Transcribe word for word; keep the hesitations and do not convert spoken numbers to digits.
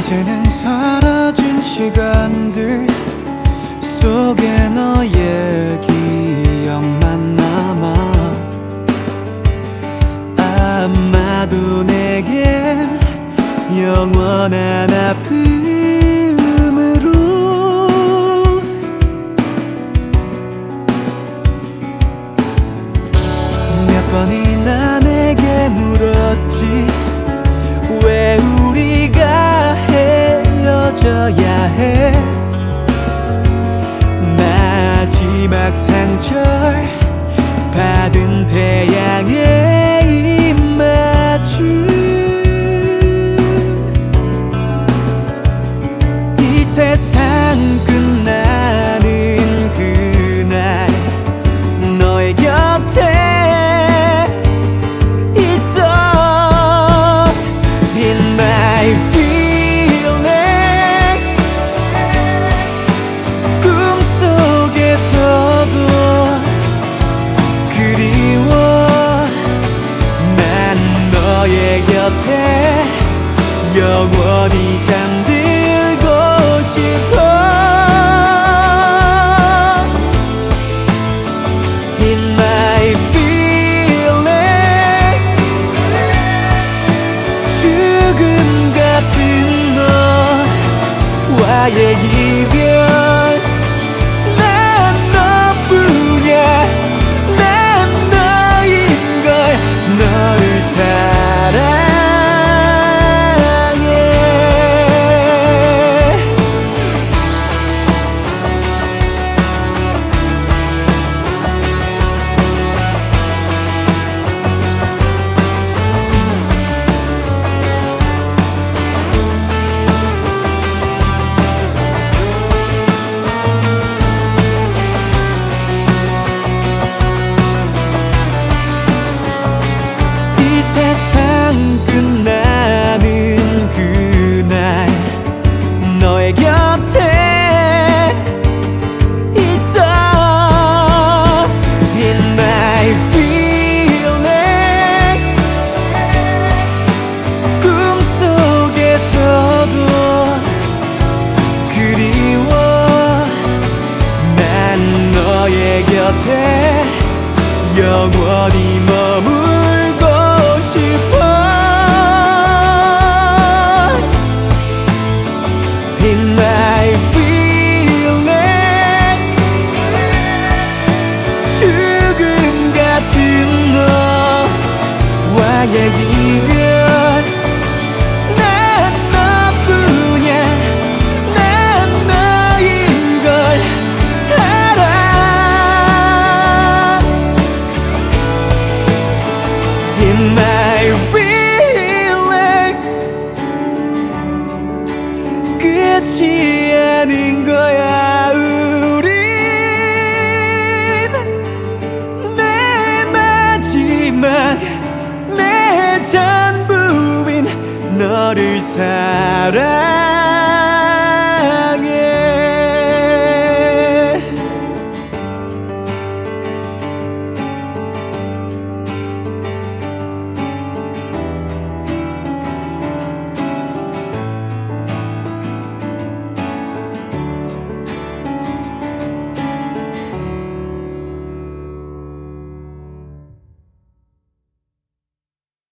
이제는 사라진 시간들 속에 너의 기억만 남아. 아마도 내겐 영원한 아픔으로 몇 번이나 내게 물었지. 왜 우리가 헤어져야 해. 마지막 상처를 받은 태양의 입맞춤. 이 세상 끝나는 그날 너의 곁에 있어. In my feeling 꿈속에서도 그리워. 난 너의 곁에 영원히 잠들고 싶어. In my feeling 죽음 같은 너와의 이별. 난 너뿐이야. 난 너인걸. 너를 사랑해. 이 세상 끝나는 그날 너의 곁에 있어. In my feeling 꿈속에서도 그리워. 난 너의 곁에 영원히 머물고 싶어. In my feeling 죽음 같은 너와의 이별.